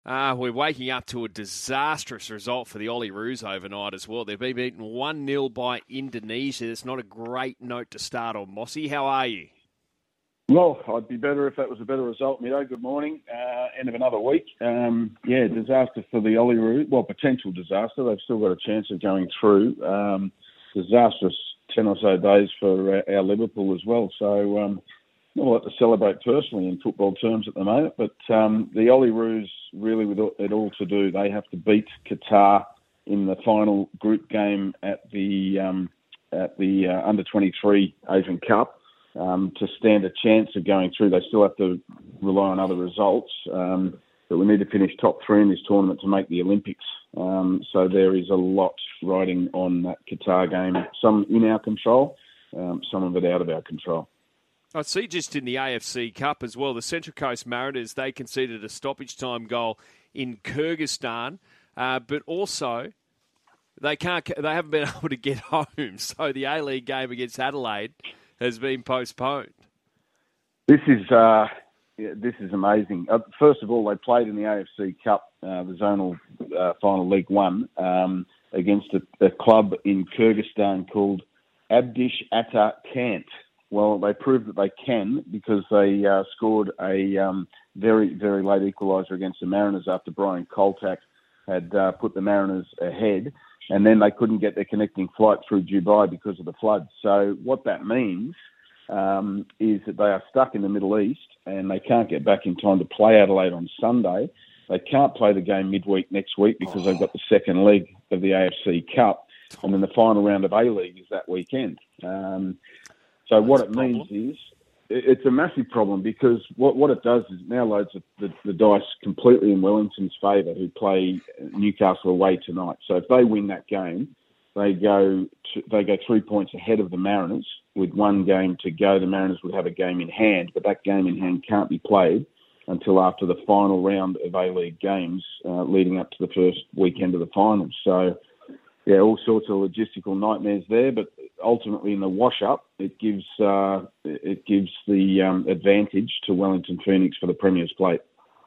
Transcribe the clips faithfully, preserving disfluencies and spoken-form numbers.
Uh, we're waking up to a disastrous result for the Olyroos overnight as well. They've been beaten one nil by Indonesia. It's not a great note to start on. Mossy, how are you? Well, I'd be better if that was a better result, Mido. Good morning. Uh, end of another week. Um, yeah, disaster for the Olyroos. Well, potential disaster. They've still got a chance of going through. Um, disastrous ten or so days for uh, our Liverpool as well. So, um, not a lot to celebrate personally in football terms at the moment, but um, the Olyroos really with it all to do. They have to beat Qatar in the final group game at the um, at the uh, under twenty-three Asian Cup um, to stand a chance of going through. They still have to rely on other results, um, but we need to finish top three in this tournament to make the Olympics. Um, so there is a lot riding on that Qatar game. Some in our control, um, some of it out of our control. I see just in the A F C Cup as well, the Central Coast Mariners, they conceded a stoppage time goal in Kyrgyzstan, uh, but also they can't, they haven't been able to get home. So the A-League game against Adelaide has been postponed. This is uh, yeah, this is amazing. Uh, first of all, they played in the A F C Cup, uh, the zonal uh, final League One, um, against a, a club in Kyrgyzstan called Abdish Ata Kant. Well, they proved that they can because they uh, scored a um, very, very late equaliser against the Mariners after Brian Koltak had uh, put the Mariners ahead, and then they couldn't get their connecting flight through Dubai because of the floods. So what that means um, is that they are stuck in the Middle East and they can't get back in time to play Adelaide on Sunday. They can't play the game midweek next week because they've got the second leg of the A F C Cup, and then the final round of A-League is that weekend. Um, So That's what it means is it's a massive problem because what, what it does is it now loads the, the, the dice completely in Wellington's favour, who play Newcastle away tonight. So if they win that game, they go to, they go three points ahead of the Mariners with one game to go. The Mariners would have a game in hand, but that game in hand can't be played until after the final round of A-League games uh, leading up to the first weekend of the finals. So, yeah, all sorts of logistical nightmares there, but ultimately in the wash-up, it gives uh, it gives the um, advantage to Wellington Phoenix for the Premier's Plate.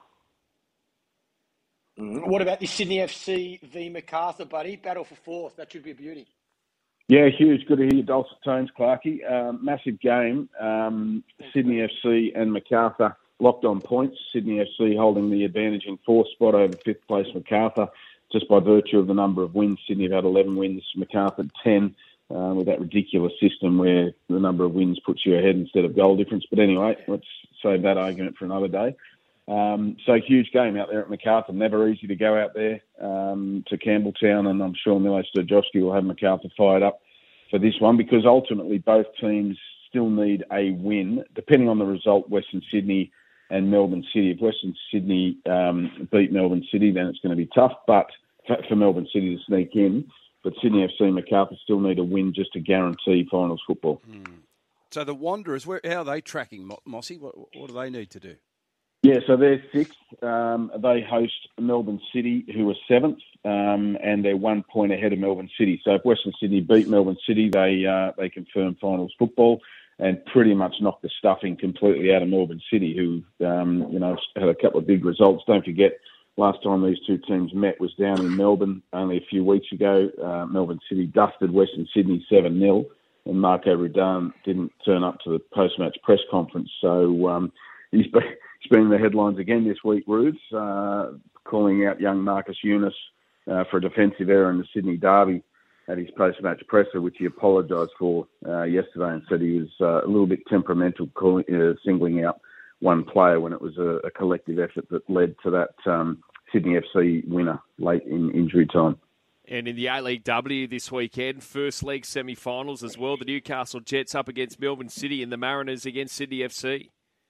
What about the Sydney F C v Macarthur, buddy? Battle for fourth. That should be a beauty. Yeah, huge. Good to hear your dulcet tones, Clarkey. Um, massive game. Um, Sydney F C and Macarthur locked on points. Sydney F C holding the advantage in fourth spot over fifth place Macarthur, just by virtue of the number of wins. Sydney have had eleven wins, Macarthur ten, uh, with that ridiculous system where the number of wins puts you ahead instead of goal difference. But anyway, let's save that argument for another day. Um, so huge game out there at Macarthur. Never easy to go out there um, to Campbelltown, and I'm sure Milo Sturjowski will have Macarthur fired up for this one because ultimately both teams still need a win. Depending on the result, Western Sydney and Melbourne City. If Western Sydney um, beat Melbourne City, then it's going to be tough, but for Melbourne City to sneak in. But Sydney F C and Macarthur still need a win just to guarantee finals football. Mm. So the Wanderers, where, how are they tracking, Mossy? What, what do they need to do? Yeah, so they're sixth. Um, they host Melbourne City, who are seventh, um, and they're one point ahead of Melbourne City. So if Western Sydney beat Melbourne City, they uh, they confirm finals football and pretty much knock the stuffing completely out of Melbourne City, who um, you know had a couple of big results. Don't forget, last time these two teams met was down in Melbourne only a few weeks ago. Uh, Melbourne City dusted Western Sydney seven nil, and Marco Rudan didn't turn up to the post-match press conference. So um, he's been... He's been in the headlines again this week, Rudes, uh, calling out young Marcus Eunice uh, for a defensive error in the Sydney derby at his post-match presser, which he apologised for uh, yesterday and said he was uh, a little bit temperamental, calling, uh, singling out one player when it was a, a collective effort that led to that um, Sydney F C winner late in injury time. And in the A-League W this weekend, first league semi-finals as well, the Newcastle Jets up against Melbourne City and the Mariners against Sydney F C.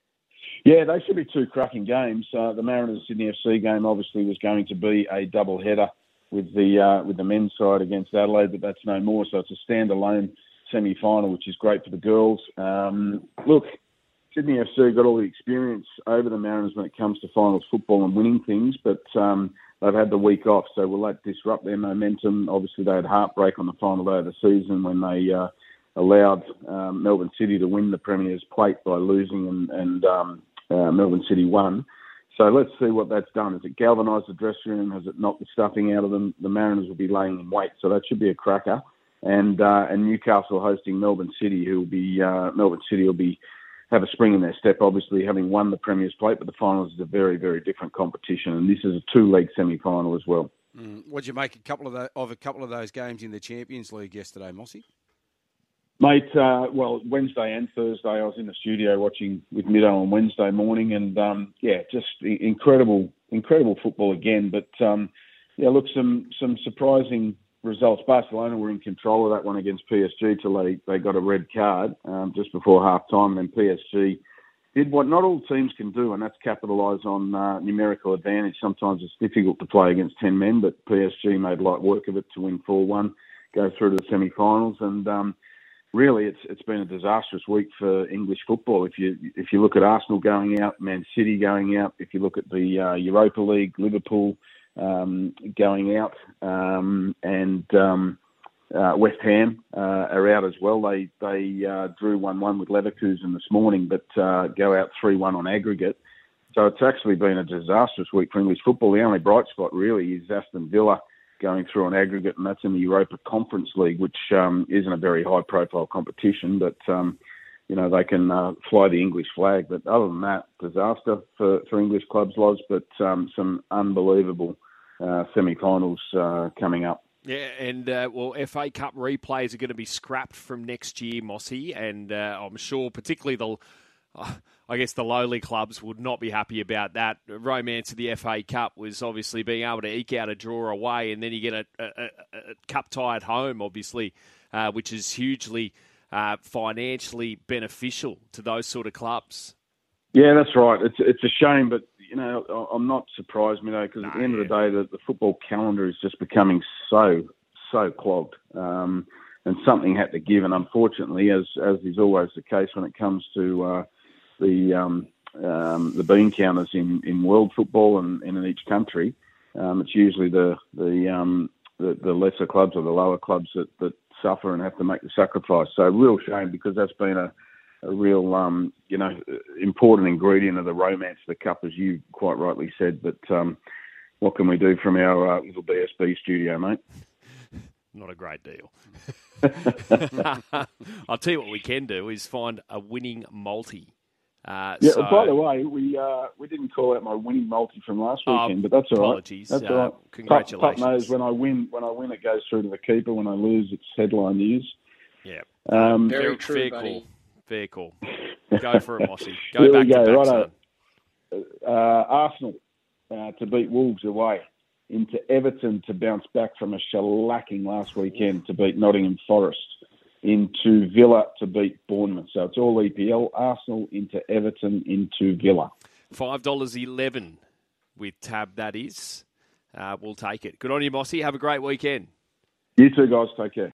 Yeah, they should be two cracking games. Uh, the Mariners-Sydney F C game obviously was going to be a double header with the uh, with the men's side against Adelaide, but that's no more. So it's a standalone semi-final, which is great for the girls. Um, look, Sydney F C got all the experience over the Mariners when it comes to finals football and winning things, but um, they've had the week off, so will that disrupt their momentum? Obviously, they had heartbreak on the final day of the season when they uh, allowed um, Melbourne City to win the Premier's Plate by losing, and, and um, uh, Melbourne City won. So let's see what that's done. Has it galvanised the dressing room? Has it knocked the stuffing out of them? The Mariners will be laying in wait, so that should be a cracker. And uh, and Newcastle hosting Melbourne City, who will be uh, Melbourne City will be have a spring in their step, obviously having won the Premier's Plate, but the finals is a very, very different competition, and this is a two-leg semi-final as well. Mm. What did you make a couple of the, of a couple of those games in the Champions League yesterday, Mossy? Mate, uh, well, Wednesday and Thursday, I was in the studio watching with Middo on Wednesday morning, and um, yeah, just incredible, incredible football again. But um, yeah, look, some some surprising results. Barcelona were in control of that one against P S G till they, they got a red card um, just before half time, and then P S G did what not all teams can do, and that's capitalise on uh, numerical advantage. Sometimes it's difficult to play against ten men, but P S G made light work of it to win four one, go through to the semi-finals, and um, really, it's it's been a disastrous week for English football. If you if you look at Arsenal going out, Man City going out, if you look at the uh, Europa League, Liverpool um, going out, um, and um, uh, West Ham uh, are out as well. They they uh, drew one one with Leverkusen this morning, but uh, go out three one on aggregate. So it's actually been a disastrous week for English football. The only bright spot really is Aston Villa going through an aggregate, and that's in the Europa Conference League, which um, isn't a very high-profile competition, but, um, you know, they can uh, fly the English flag. But other than that, disaster for, for English clubs, Loz, but um, some unbelievable uh, semi-finals uh, coming up. Yeah, and, uh, well, F A Cup replays are going to be scrapped from next year, Mossy, and uh, I'm sure particularly the... Uh, I guess the lowly clubs would not be happy about that. The romance of the F A Cup was obviously being able to eke out a draw away, and then you get a, a, a, a cup tie at home, obviously, uh, which is hugely uh, financially beneficial to those sort of clubs. Yeah, that's right. It's it's a shame, but you know I'm not surprised, you know, because no, at the end yeah. of the day, the, the football calendar is just becoming so so clogged, um, and something had to give. And unfortunately, as as is always the case when it comes to uh, the um, um, the bean counters in, in world football and, and in each country, um, it's usually the the, um, the the lesser clubs or the lower clubs that, that suffer and have to make the sacrifice. So real shame, because that's been a, a real um, you know important ingredient of the romance of the cup, as you quite rightly said. But um, what can we do from our uh, little B S B studio, mate? Not a great deal. I'll tell you what we can do is find a winning multi. Uh, yeah. so, by the way, we uh, we didn't call out my winning multi from last weekend, oh, but that's all apologies. right. That's uh, all right. Congratulations. Pup knows when I win, when I win, it goes through to the keeper. When I lose, it's headline news. Yeah. Um, Very fair, true, fair buddy. call. Fair call. Go for it, Mossy. Go Here back we go. to back, Righto. son. Uh, Arsenal uh, to beat Wolves away, into Everton to bounce back from a shellacking last weekend to beat Nottingham Forest, into Villa to beat Bournemouth. So it's all E P L. Arsenal into Everton into Villa. five dollars eleven with Tab, that is. Uh, we'll take it. Good on you, Mossy. Have a great weekend. You two guys, take care.